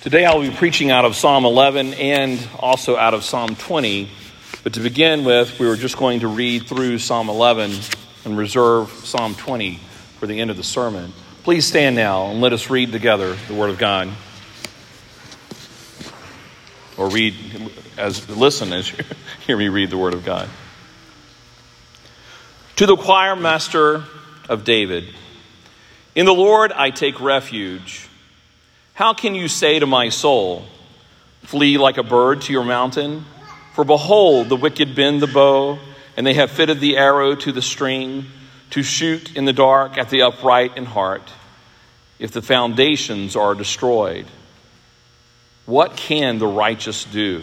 Today I'll be preaching out of Psalm 11 and also out of Psalm 20. But to begin with, we were just going to read through Psalm 11 and reserve Psalm 20 for the end of the sermon. Please stand now and let us read together the Word of God. Or listen as you hear me read the Word of God. To the choir master of David, in the Lord I take refuge. How can you say to my soul, flee like a bird to your mountain? For behold, the wicked bend the bow, and they have fitted the arrow to the string, to shoot in the dark at the upright in heart. If the foundations are destroyed, what can the righteous do?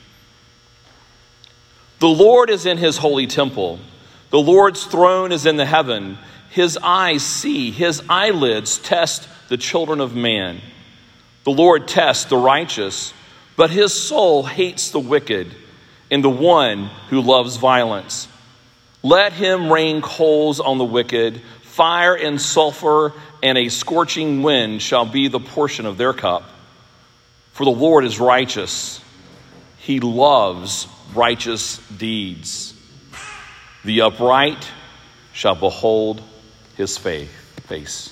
The Lord is in his holy temple. The Lord's throne is in the heaven. His eyes see, his eyelids test the children of man. The Lord tests the righteous, but his soul hates the wicked and the one who loves violence. Let him rain coals on the wicked, fire and sulfur and a scorching wind shall be the portion of their cup. For the Lord is righteous. He loves righteous deeds. The upright shall behold his face.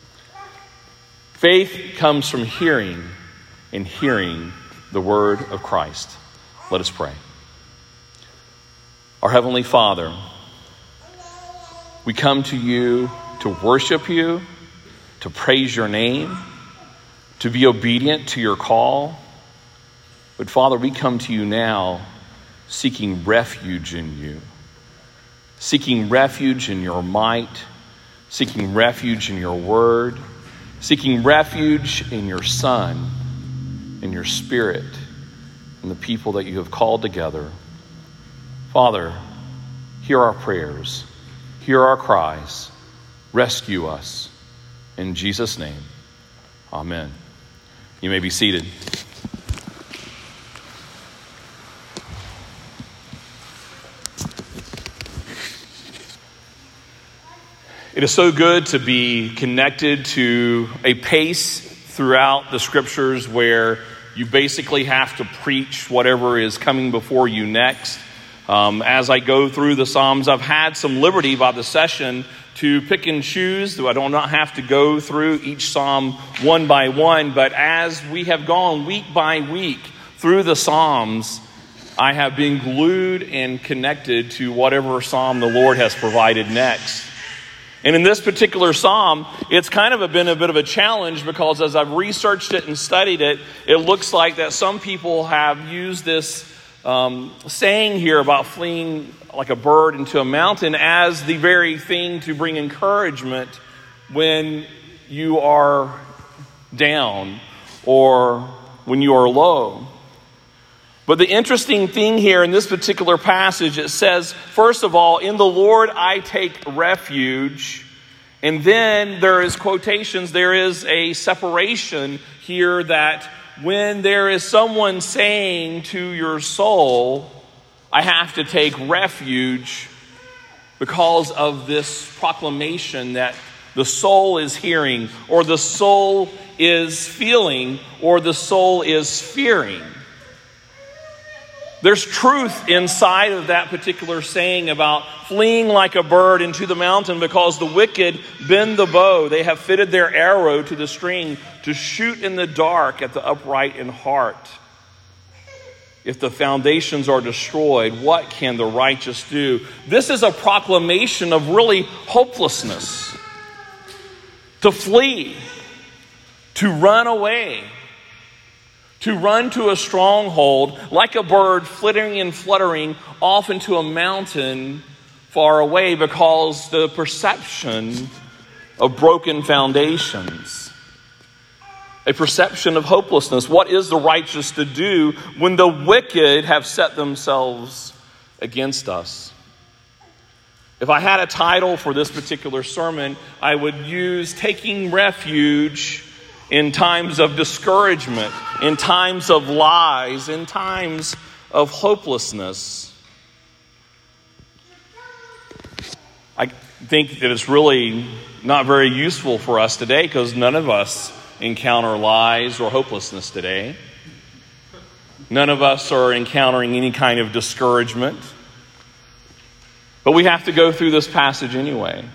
Faith comes from hearing, and hearing the word of Christ. Let us pray. Our Heavenly Father, we come to you to worship you, to praise your name, to be obedient to your call. But Father, we come to you now seeking refuge in you, seeking refuge in your might, seeking refuge in your word, seeking refuge in your Son, in your Spirit, and the people that you have called together. Father, hear our prayers, hear our cries, rescue us. In Jesus' name, amen. You may be seated. It is so good to be connected to a pace throughout the scriptures where you basically have to preach whatever is coming before you next. As I go through the Psalms, I've had some liberty by the session to pick and choose, though I do not have to go through each Psalm one by one. But as we have gone week by week through the Psalms, I have been glued and connected to whatever Psalm the Lord has provided next. And in this particular psalm, it's kind of been a bit of a challenge because as I've researched it and studied it, it looks like that some people have used this saying here about fleeing like a bird into a mountain as the very thing to bring encouragement when you are down or when you are low. But the interesting thing here in this particular passage, it says, first of all, in the Lord I take refuge. And then there is quotations, there is a separation here that when there is someone saying to your soul, I have to take refuge because of this proclamation that the soul is hearing, or the soul is feeling, or the soul is fearing. There's truth inside of that particular saying about fleeing like a bird into the mountain because the wicked bend the bow. They have fitted their arrow to the string to shoot in the dark at the upright in heart. If the foundations are destroyed, what can the righteous do? This is a proclamation of really hopelessness. To flee, to run away, to run to a stronghold like a bird flitting and fluttering off into a mountain far away because the perception of broken foundations, a perception of hopelessness. What is the righteous to do when the wicked have set themselves against us? If I had a title for this particular sermon, I would use Taking Refuge in times of discouragement, in times of lies, in times of hopelessness. I think that it's really not very useful for us today because none of us encounter lies or hopelessness today. None of us are encountering any kind of discouragement. But we have to go through this passage anyway.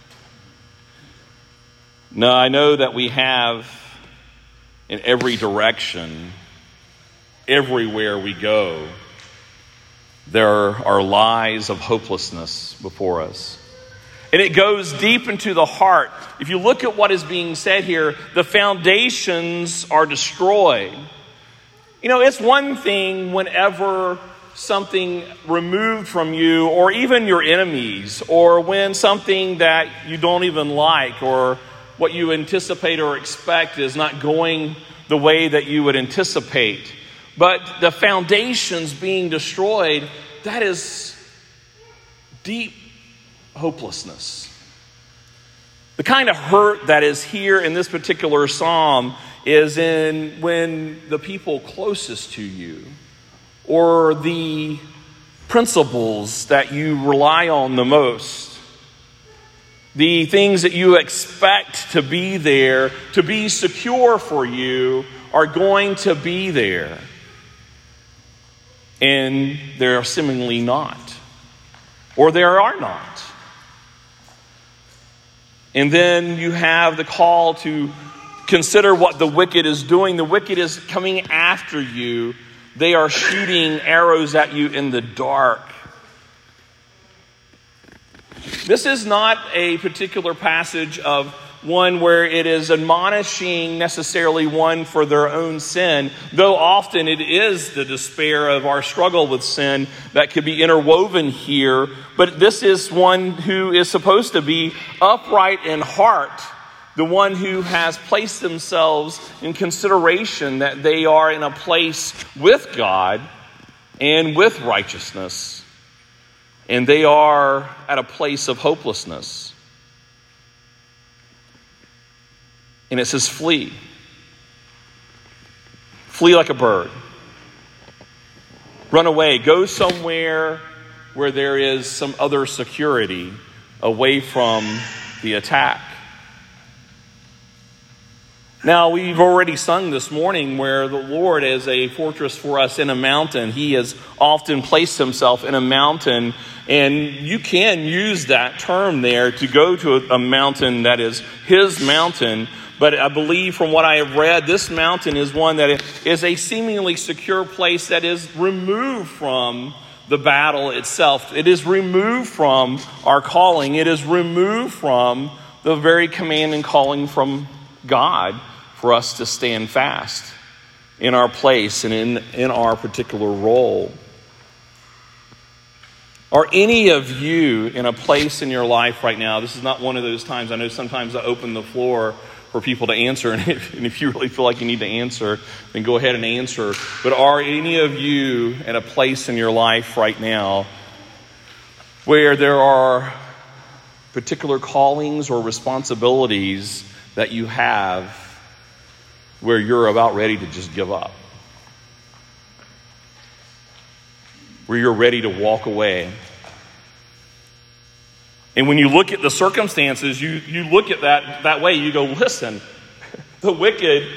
Now, I know that we have in every direction, everywhere we go, there are lies of hopelessness before us. And it goes deep into the heart. If you look at what is being said here, the foundations are destroyed. You know, it's one thing whenever something removed from you, or even your enemies, or when something that you don't even like, or what you anticipate or expect is not going the way that you would anticipate. But the foundations being destroyed, that is deep hopelessness. The kind of hurt that is here in this particular psalm is in when the people closest to you, or the principles that you rely on the most, the things that you expect to be there, to be secure for you, are going to be there. And they're seemingly not. Or there are not. And then you have the call to consider what the wicked is doing. The wicked is coming after you. They are shooting arrows at you in the dark. This is not a particular passage of one where it is admonishing necessarily one for their own sin, though often it is the despair of our struggle with sin that could be interwoven here. But this is one who is supposed to be upright in heart, the one who has placed themselves in consideration that they are in a place with God and with righteousness, and they are at a place of hopelessness. And it says, flee. Flee like a bird. Run away. Go somewhere where there is some other security away from the attack. Now, we've already sung this morning where the Lord is a fortress for us in a mountain. He has often placed himself in a mountain, and you can use that term there to go to a mountain that is his mountain. But I believe from what I have read, this mountain is one that is a seemingly secure place that is removed from the battle itself. It is removed from our calling. It is removed from the very command and calling from God for us to stand fast in our place and in our particular role. Are any of you in a place in your life right now? This is not one of those times. I know sometimes I open the floor for people to answer, and if you really feel like you need to answer, then go ahead and answer. But are any of you in a place in your life right now where there are particular callings or responsibilities that you have where you're about ready to just give up? Where you're ready to walk away? And when you look at the circumstances, you look at that way, you go, listen, the wicked,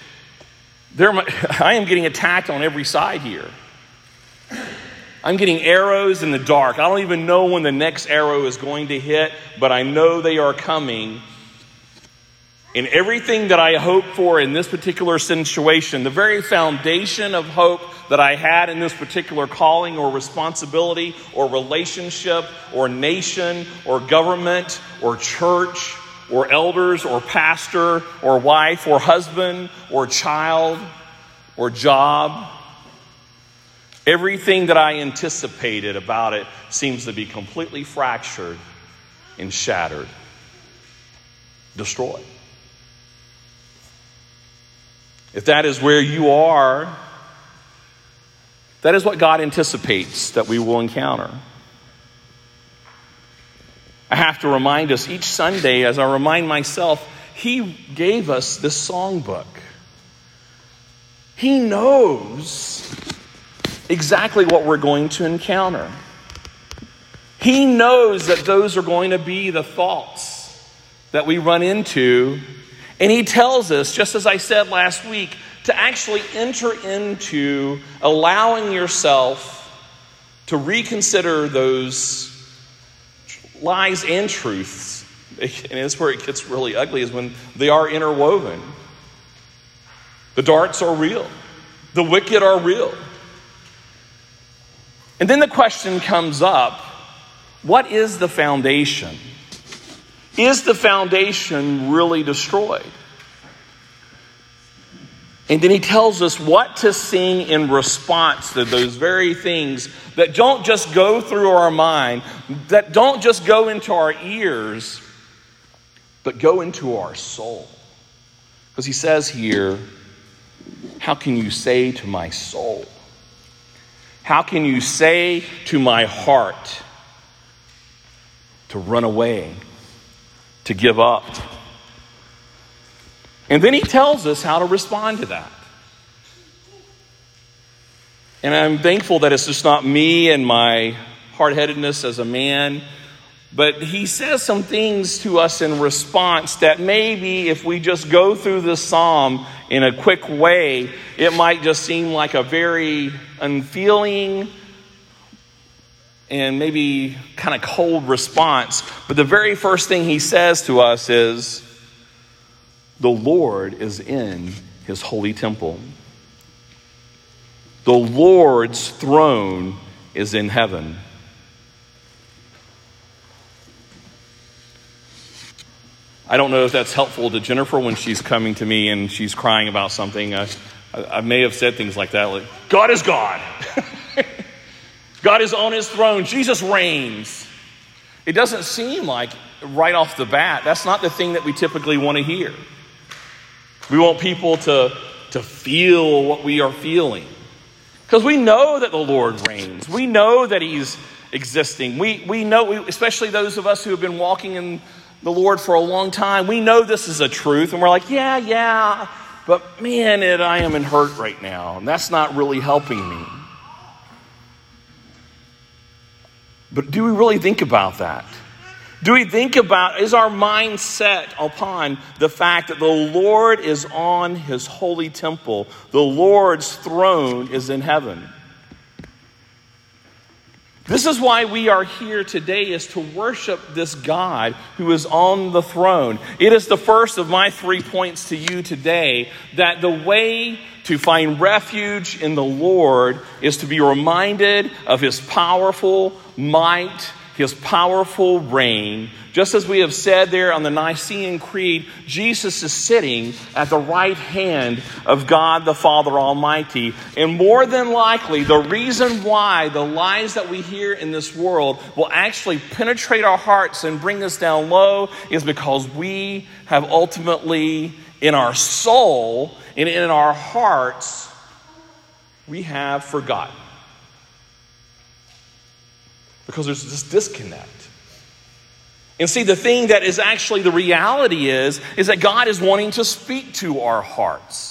I am getting attacked on every side here. I'm getting arrows in the dark. I don't even know when the next arrow is going to hit, but I know they are coming. And everything that I hope for in this particular situation, the very foundation of hope that I had in this particular calling or responsibility or relationship or nation or government or church or elders or pastor or wife or husband or child or job, everything that I anticipated about it seems to be completely fractured and shattered, destroyed. If that is where you are, that is what God anticipates that we will encounter. I have to remind us each Sunday, as I remind myself, He gave us this songbook. He knows exactly what we're going to encounter. He knows that those are going to be the thoughts that we run into. And he tells us, just as I said last week, to actually enter into allowing yourself to reconsider those lies and truths. And that's where it gets really ugly, is when they are interwoven. The darts are real. The wicked are real. And then the question comes up, what is the foundation? Is the foundation really destroyed? And then he tells us what to sing in response to those very things that don't just go through our mind, that don't just go into our ears, but go into our soul. Because he says here, how can you say to my soul? How can you say to my heart to run away, to give up? And then he tells us how to respond to that. And I'm thankful that it's just not me and my hard-headedness as a man, but he says some things to us in response that maybe if we just go through this psalm in a quick way, it might just seem like a very unfeeling and maybe kind of cold response. But the very first thing he says to us is, the Lord is in his holy temple. The Lord's throne is in heaven. I don't know if that's helpful to Jennifer when she's coming to me and she's crying about something. I may have said things like that, like, God is God. God is on his throne. Jesus reigns. It doesn't seem like right off the bat, that's not the thing that we typically want to hear. We want people to feel what we are feeling. Because we know that the Lord reigns. We know that he's existing. We know, especially those of us who have been walking in the Lord for a long time, we know this is a truth. And we're like, yeah, but man, I am in hurt right now. And that's not really helping me. But do we really think about that? Do we think about, is our mind set upon the fact that the Lord is on his holy temple? The Lord's throne is in heaven. This is why we are here today, is to worship this God who is on the throne. It is the first of my 3 points to you today, that the way to find refuge in the Lord is to be reminded of his powerful might, his powerful reign. Just as we have said there on the Nicene Creed, Jesus is sitting at the right hand of God the Father Almighty. And more than likely, the reason why the lies that we hear in this world will actually penetrate our hearts and bring us down low is because we have ultimately, in our soul and in our hearts, we have forgotten. Because there's this disconnect. And see, the thing that is actually the reality is that God is wanting to speak to our hearts.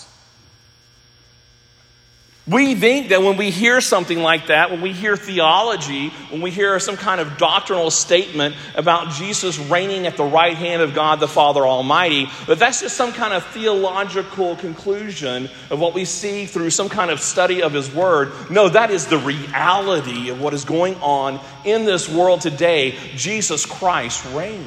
We think that when we hear something like that, when we hear theology, when we hear some kind of doctrinal statement about Jesus reigning at the right hand of God the Father Almighty, that that's just some kind of theological conclusion of what we see through some kind of study of his word. No, that is the reality of what is going on in this world today. Jesus Christ reigns.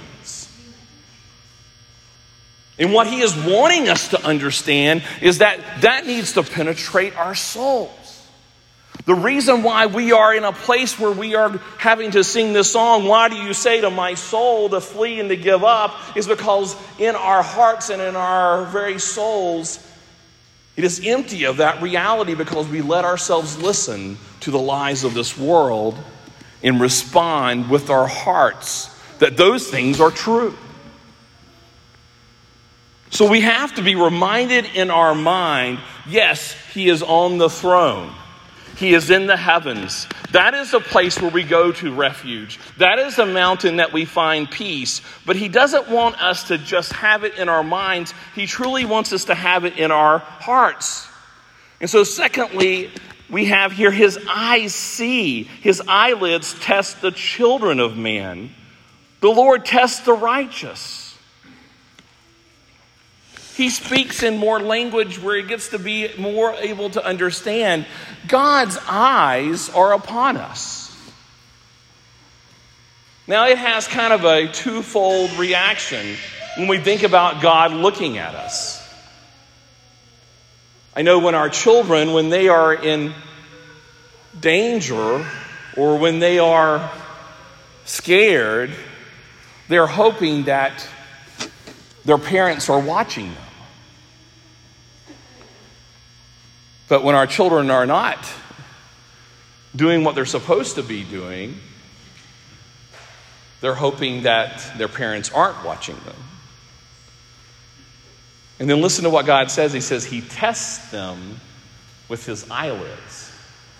And what he is wanting us to understand is that needs to penetrate our souls. The reason why we are in a place where we are having to sing this song, why do you say to my soul to flee and to give up, is because in our hearts and in our very souls, it is empty of that reality because we let ourselves listen to the lies of this world and respond with our hearts that those things are true. So we have to be reminded in our mind, yes, he is on the throne. He is in the heavens. That is a place where we go to refuge. That is a mountain that we find peace. But he doesn't want us to just have it in our minds. He truly wants us to have it in our hearts. And so secondly, we have here his eyes see. His eyelids test the children of man. The Lord tests the righteous. He speaks in more language where he gets to be more able to understand. God's eyes are upon us. Now, it has kind of a twofold reaction when we think about God looking at us. I know when our children, when they are in danger or when they are scared, they're hoping that their parents are watching them. But when our children are not doing what they're supposed to be doing, they're hoping that their parents aren't watching them. And then listen to what God says. He says he tests them with his eyelids.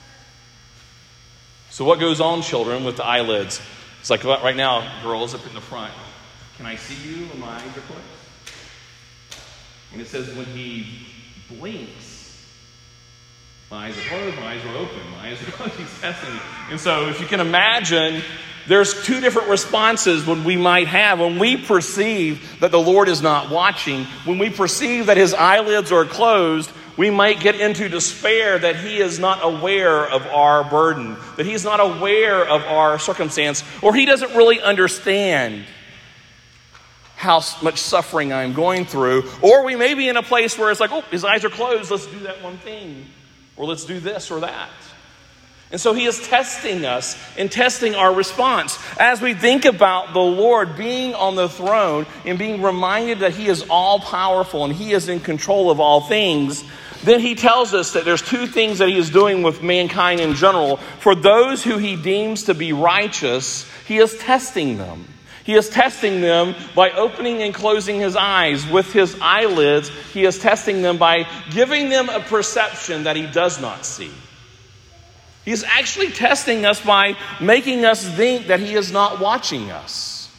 So what goes on, children, with the eyelids? It's like right now, girls up in the front. Can I see you when my eyes are closed? And it says when he blinks, my eyes are closed, my eyes are open, my eyes are closed. He's testing me. And so if you can imagine, there's two different responses when we might have. When we perceive that the Lord is not watching, when we perceive that his eyelids are closed, we might get into despair that he is not aware of our burden, that he's not aware of our circumstance, or he doesn't really understand how much suffering I'm going through. Or we may be in a place where it's like, oh, his eyes are closed, let's do that one thing, or let's do this or that. And so he is testing us and testing our response. As we think about the Lord being on the throne and being reminded that he is all powerful and he is in control of all things, then he tells us that there's two things that he is doing with mankind in general. For those who he deems to be righteous, he is testing them. He is testing them by opening and closing his eyes with his eyelids. He is testing them by giving them a perception that he does not see. He's actually testing us by making us think that he is not watching us.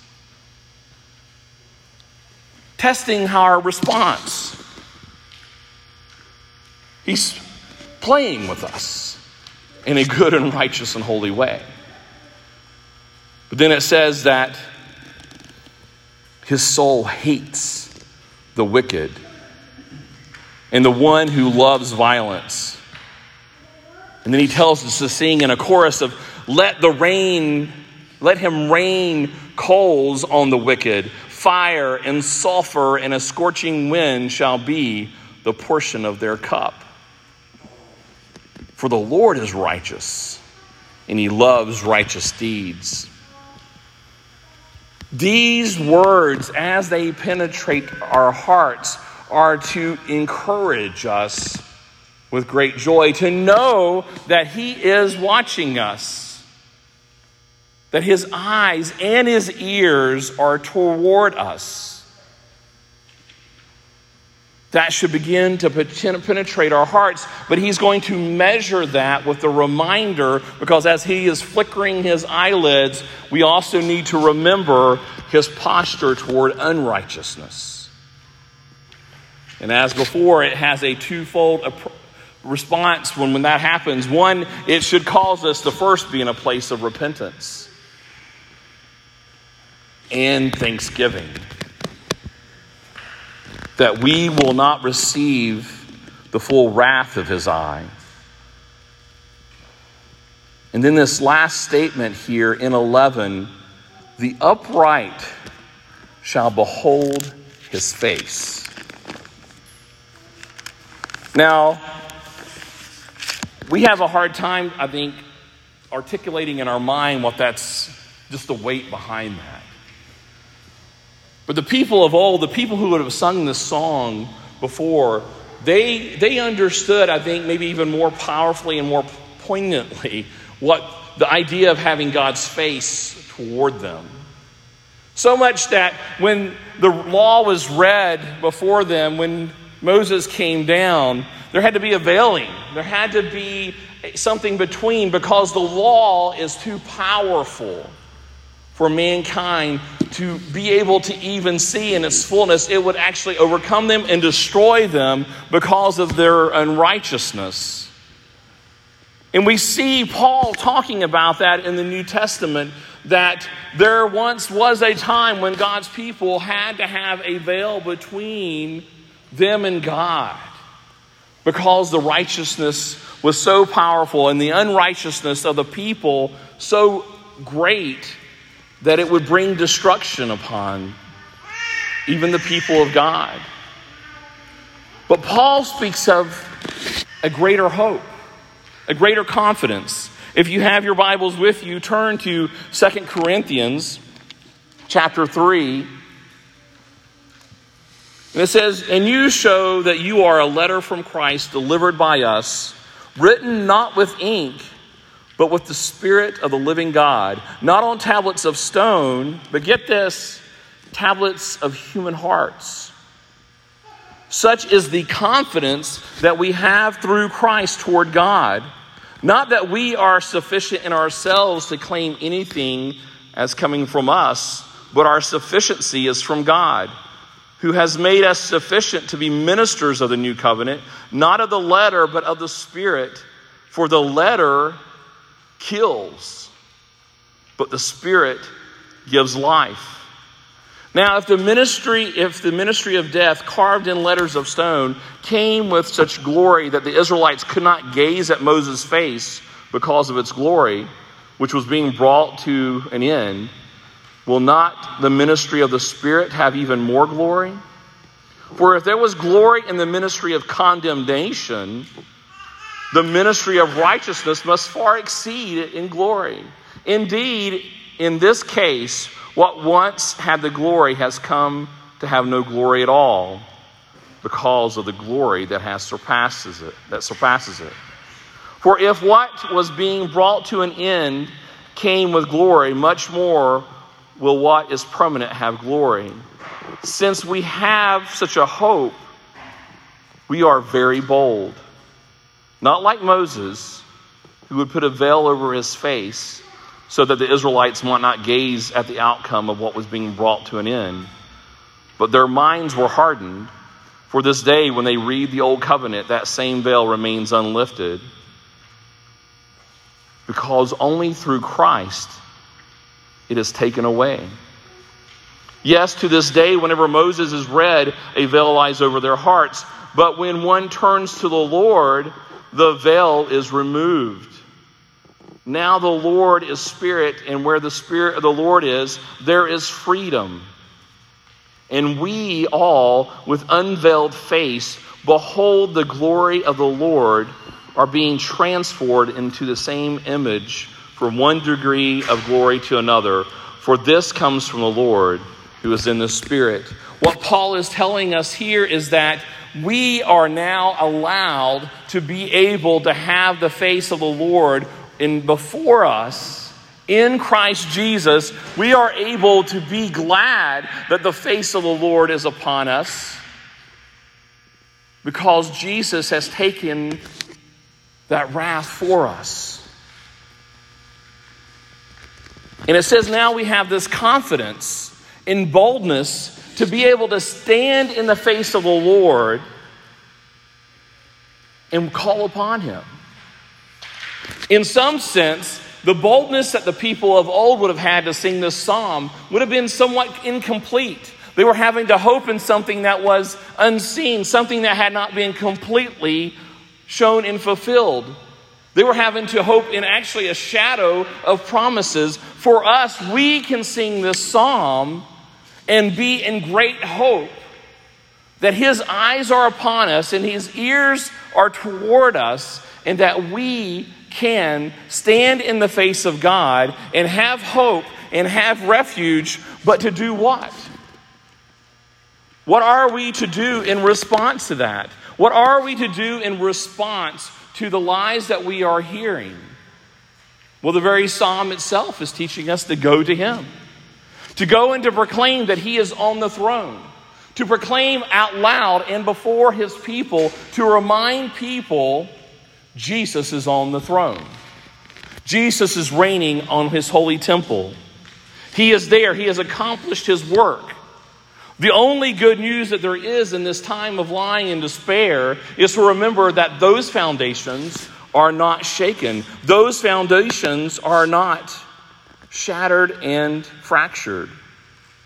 Testing our response. He's playing with us in a good and righteous and holy way. But then it says that his soul hates the wicked and the one who loves violence. And then he tells us to sing in a chorus of, let him rain coals on the wicked. Fire and sulfur and a scorching wind shall be the portion of their cup. For the Lord is righteous, and he loves righteous deeds. These words, as they penetrate our hearts, are to encourage us with great joy, to know that he is watching us, that his eyes and his ears are toward us. That should begin to penetrate our hearts, but he's going to measure that with the reminder, because as he is flickering his eyelids, we also need to remember his posture toward unrighteousness. And as before, it has a twofold response when that happens. One, it should cause us to first be in a place of repentance and thanksgiving, that we will not receive the full wrath of his eye. And then this last statement here in 11, the upright shall behold his face. Now, we have a hard time, I think, articulating in our mind what that's, just the weight behind that. But the people of old, the people who would have sung this song before, they understood, I think, maybe even more powerfully and more poignantly what the idea of having God's face toward them. So much that when the law was read before them, when Moses came down, there had to be a veiling. There had to be something between, because the law is too powerful for mankind to be able to even see in its fullness. It would actually overcome them and destroy them because of their unrighteousness. And we see Paul talking about that in the New Testament, that there once was a time when God's people had to have a veil between them and God, because the righteousness was so powerful and the unrighteousness of the people so great that it would bring destruction upon even the people of God. But Paul speaks of a greater hope, a greater confidence. If you have your Bibles with you, turn to 2 Corinthians chapter 3. And it says, "And you show that you are a letter from Christ delivered by us, written not with ink, but with the Spirit of the living God, not on tablets of stone, but get this, tablets of human hearts. Such is the confidence that we have through Christ toward God. Not that we are sufficient in ourselves to claim anything as coming from us, but our sufficiency is from God, who has made us sufficient to be ministers of the new covenant, not of the letter, but of the Spirit. For the letter kills, but the Spirit gives life. Now, if the ministry of death, carved in letters of stone, came with such glory that the Israelites could not gaze at Moses' face because of its glory, which was being brought to an end, will not the ministry of the Spirit have even more glory? For if there was glory in the ministry of condemnation, the ministry of righteousness must far exceed it in glory. Indeed, in this case, what once had the glory has come to have no glory at all, because of the glory that surpasses it. For if what was being brought to an end came with glory, much more will what is permanent have glory. Since we have such a hope, we are very bold. Not like Moses, who would put a veil over his face so that the Israelites might not gaze at the outcome of what was being brought to an end. But their minds were hardened. For this day, when they read the Old Covenant, that same veil remains unlifted. Because only through Christ it is taken away. Yes, to this day, whenever Moses is read, a veil lies over their hearts. But when one turns to the Lord, the veil is removed. Now the Lord is Spirit, and where the Spirit of the Lord is, there is freedom. And we all, with unveiled face, behold the glory of the Lord, are being transformed into the same image from one degree of glory to another. For this comes from the Lord, who is in the Spirit." What Paul is telling us here is that we are now allowed to be able to have the face of the Lord before us in Christ Jesus. We are able to be glad that the face of the Lord is upon us, because Jesus has taken that wrath for us. And it says now we have this confidence and boldness to be able to stand in the face of the Lord and call upon him. In some sense, the boldness that the people of old would have had to sing this psalm would have been somewhat incomplete. They were having to hope in something that was unseen, something that had not been completely shown and fulfilled. They were having to hope in actually a shadow of promises. For us, we can sing this psalm and be in great hope that his eyes are upon us and his ears are toward us, and that we can stand in the face of God and have hope and have refuge. But to do what? What are we to do in response to that? What are we to do in response to the lies that we are hearing? Well, the very psalm itself is teaching us to go to him, to go and to proclaim that he is on the throne, to proclaim out loud and before his people, to remind people Jesus is on the throne. Jesus is reigning on his holy temple. He is there. He has accomplished his work. The only good news that there is in this time of lying and despair is to remember that those foundations are not shaken. Those foundations are not shattered and fractured.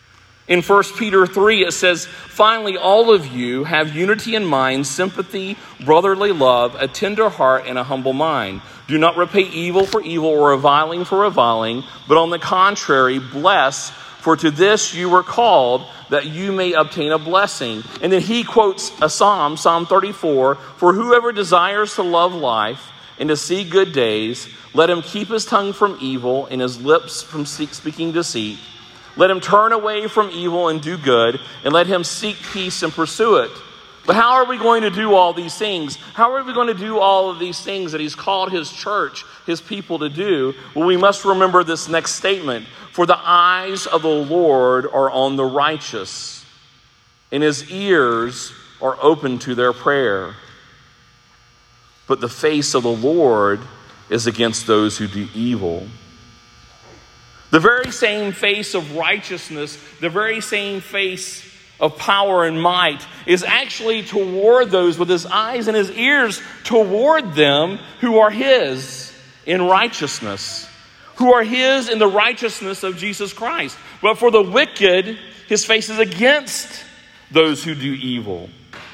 In 1 Peter 3, it says, "Finally, all of you have unity in mind, sympathy, brotherly love, a tender heart, and a humble mind. Do not repay evil for evil or reviling for reviling, but on the contrary, bless, for to this you were called, that you may obtain a blessing." And then he quotes a psalm, Psalm 34, "For whoever desires to love life and to see good days, let him keep his tongue from evil and his lips from speaking deceit. Let him turn away from evil and do good, and let him seek peace and pursue it." But how are we going to do all these things? How are we going to do all of these things that he's called his church, his people to do? Well, we must remember this next statement. "For the eyes of the Lord are on the righteous, and his ears are open to their prayer. But the face of the Lord is against those who do evil." The very same face of righteousness, the very same face of power and might is actually toward those with his eyes and his ears toward them who are his in righteousness, who are his in the righteousness of Jesus Christ. But for the wicked, his face is against those who do evil.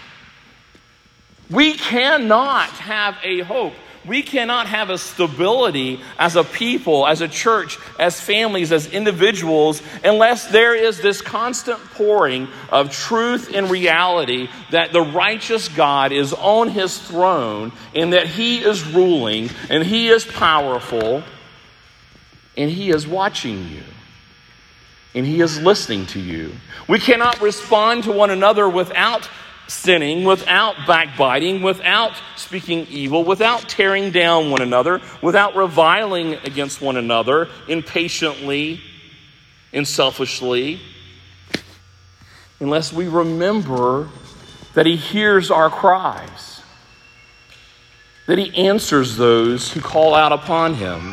We cannot have a hope. We cannot have a stability as a people, as a church, as families, as individuals, unless there is this constant pouring of truth and reality that the righteous God is on his throne and that he is ruling and he is powerful and he is watching you and he is listening to you. We cannot respond to one another without sinning, without backbiting, without speaking evil, without tearing down one another, without reviling against one another impatiently and selfishly, unless we remember that he hears our cries, that he answers those who call out upon him.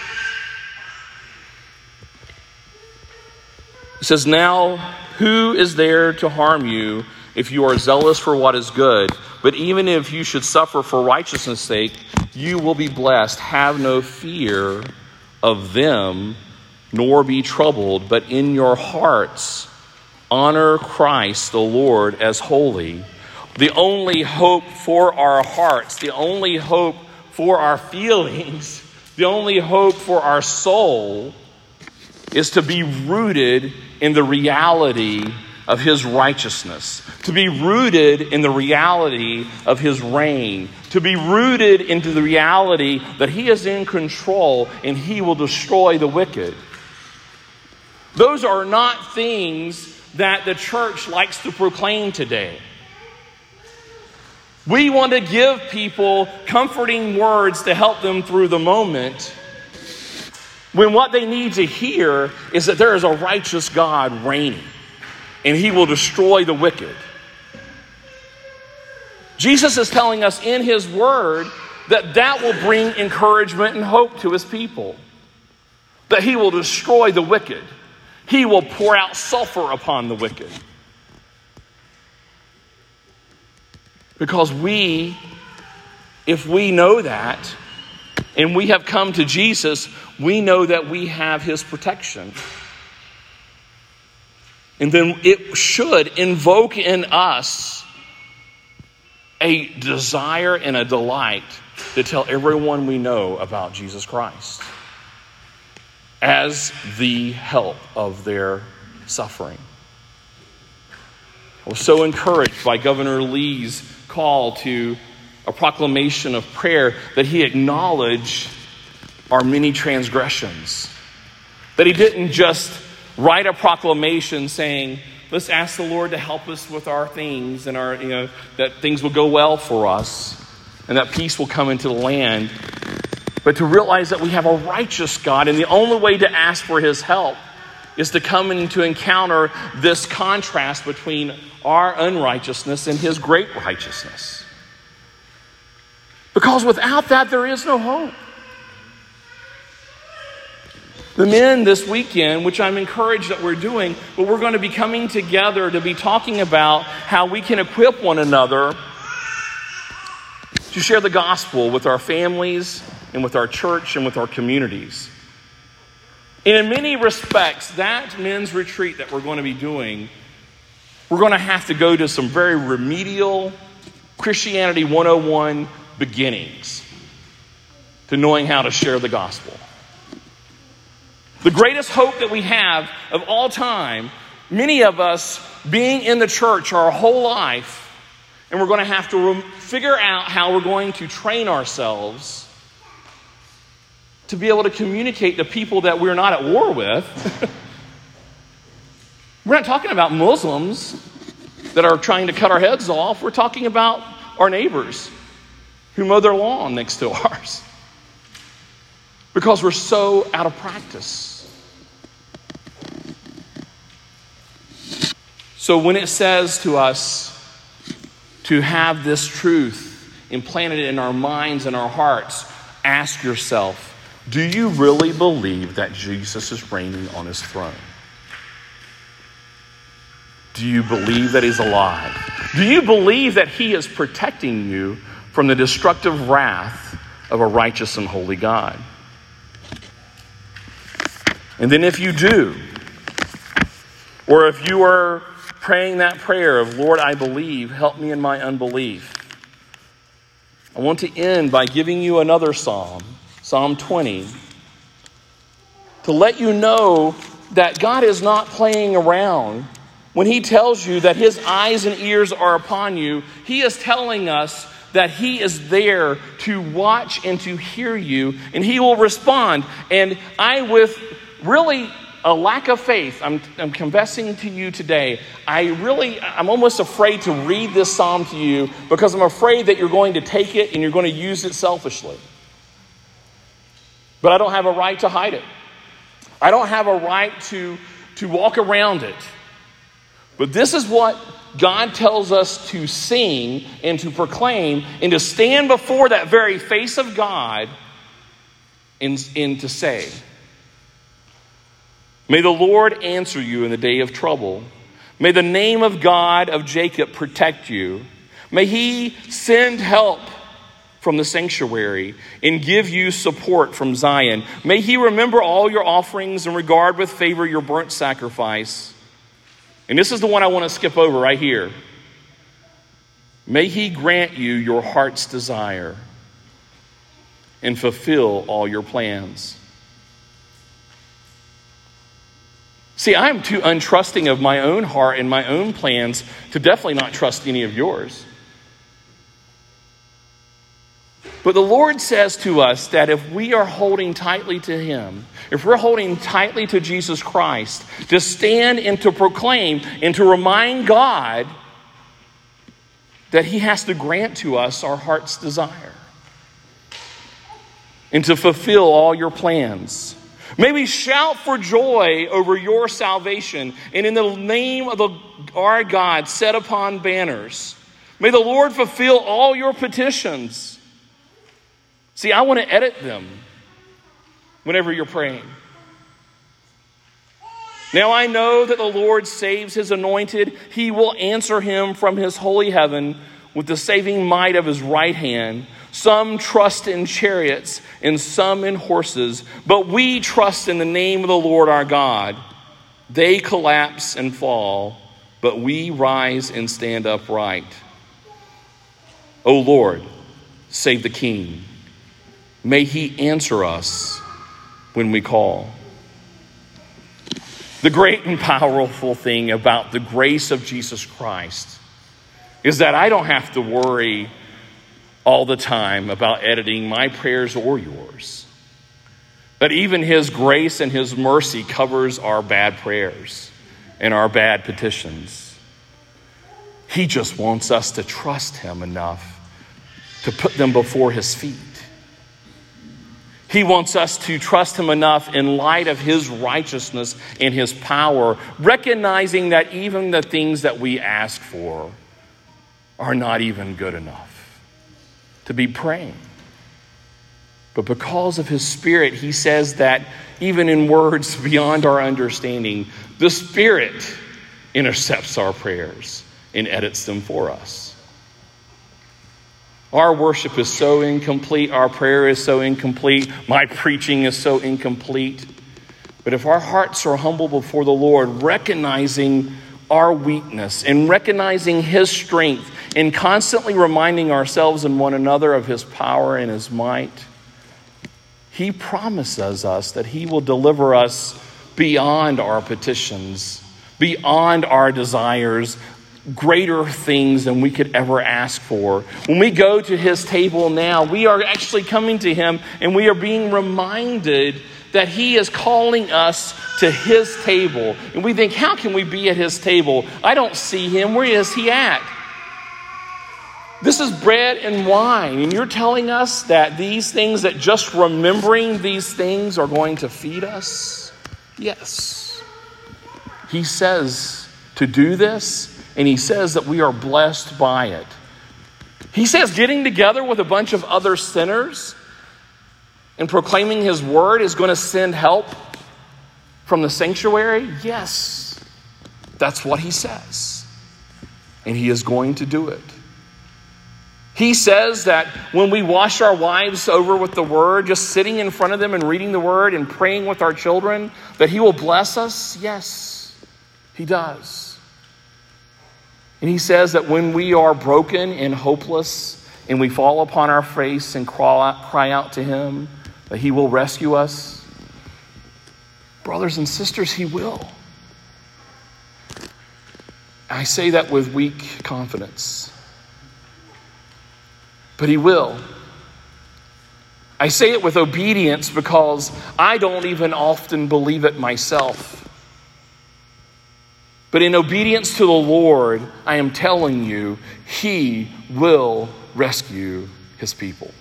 It says, "Now who is there to harm you if you are zealous for what is good? But even if you should suffer for righteousness' sake, you will be blessed. Have no fear of them, nor be troubled, but in your hearts honor Christ the Lord as holy." The only hope for our hearts, the only hope for our feelings, the only hope for our soul is to be rooted in the reality of his righteousness, to be rooted in the reality of his reign, to be rooted into the reality that he is in control and he will destroy the wicked. Those are not things that the church likes to proclaim today. We want to give people comforting words to help them through the moment, when what they need to hear is that there is a righteous God reigning and he will destroy the wicked. Jesus is telling us in his word that will bring encouragement and hope to his people. That he will destroy the wicked. He will pour out sulfur upon the wicked. Because if we know that, and we have come to Jesus, we know that we have his protection. And then it should invoke in us a desire and a delight to tell everyone we know about Jesus Christ as the help of their suffering. I was so encouraged by Governor Lee's call to a proclamation of prayer that he acknowledged our many transgressions. That he didn't just write a proclamation saying, let's ask the Lord to help us with our things and that things will go well for us and that peace will come into the land. But to realize that we have a righteous God, and the only way to ask for his help is to come and to encounter this contrast between our unrighteousness and his great righteousness. Because without that, there is no hope. The men this weekend, which I'm encouraged that we're doing, but we're going to be coming together to be talking about how we can equip one another to share the gospel with our families and with our church and with our communities. And in many respects, that men's retreat that we're going to be doing, we're going to have to go to some very remedial Christianity 101 beginnings to knowing how to share the gospel. The greatest hope that we have of all time, many of us being in the church our whole life, and we're going to have to figure out how we're going to train ourselves to be able to communicate to people that we're not at war with. We're not talking about Muslims that are trying to cut our heads off. We're talking about our neighbors who mow their lawn next to ours. Because we're so out of practice. So when it says to us to have this truth implanted in our minds and our hearts, ask yourself, do you really believe that Jesus is reigning on his throne? Do you believe that he's alive? Do you believe that he is protecting you from the destructive wrath of a righteous and holy God? And then if you do, or if you are praying that prayer of, Lord, I believe, help me in my unbelief, I want to end by giving you another psalm, Psalm 20, to let you know that God is not playing around. When he tells you that his eyes and ears are upon you, he is telling us that he is there to watch and to hear you, and he will respond. And I, with really a lack of faith, I'm confessing to you today, I'm almost afraid to read this psalm to you because I'm afraid that you're going to take it and you're going to use it selfishly. But I don't have a right to hide it. I don't have a right to walk around it. But this is what God tells us to sing and to proclaim and to stand before that very face of God and to say, may the Lord answer you in the day of trouble. May the name of God of Jacob protect you. May he send help from the sanctuary and give you support from Zion. May he remember all your offerings and regard with favor your burnt sacrifice. And this is the one I want to skip over right here. May he grant you your heart's desire and fulfill all your plans. See, I'm too untrusting of my own heart and my own plans to definitely not trust any of yours. But the Lord says to us that if we are holding tightly to him, if we're holding tightly to Jesus Christ, to stand and to proclaim and to remind God that he has to grant to us our heart's desire and to fulfill all your plans. May we shout for joy over your salvation and in the name of our God set upon banners. May the Lord fulfill all your petitions. See, I want to edit them whenever you're praying. Now I know that the Lord saves his anointed. He will answer him from his holy heaven with the saving might of his right hand. Some trust in chariots and some in horses, but we trust in the name of the Lord our God. They collapse and fall, but we rise and stand upright. O Lord, save the King. May he answer us when we call. The great and powerful thing about the grace of Jesus Christ is that I don't have to worry all the time about editing my prayers or yours. That even his grace and his mercy covers our bad prayers and our bad petitions. He just wants us to trust him enough to put them before his feet. He wants us to trust him enough in light of his righteousness and his power, recognizing that even the things that we ask for are not even good enough to be praying. But because of his Spirit, he says that even in words beyond our understanding, the Spirit intercepts our prayers and edits them for us. Our worship is so incomplete. Our prayer is so incomplete. My preaching is so incomplete. But But if our hearts are humble before the Lord, recognizing our weakness and recognizing his strength and constantly reminding ourselves and one another of his power and his might, he promises us that he will deliver us beyond our petitions, beyond our desires, greater things than we could ever ask for. When we go to his table now, we are actually coming to him and we are being reminded that he is calling us to his table. And we think, how can we be at his table? I don't see him. Where is he at? This is bread and wine. And you're telling us that these things, that just remembering these things are going to feed us? Yes. He says to do this, and he says that we are blessed by it. He says getting together with a bunch of other sinners and proclaiming his word is going to send help from the sanctuary. Yes, that's what he says. And he is going to do it. He says that when we wash our wives over with the word, just sitting in front of them and reading the word and praying with our children, that he will bless us. Yes, he does. And he says that when we are broken and hopeless and we fall upon our face and cry out to him, that he will rescue us. Brothers and sisters, he will. I say that with weak confidence. But he will. I say it with obedience because I don't even often believe it myself. But in obedience to the Lord, I am telling you, he will rescue his people.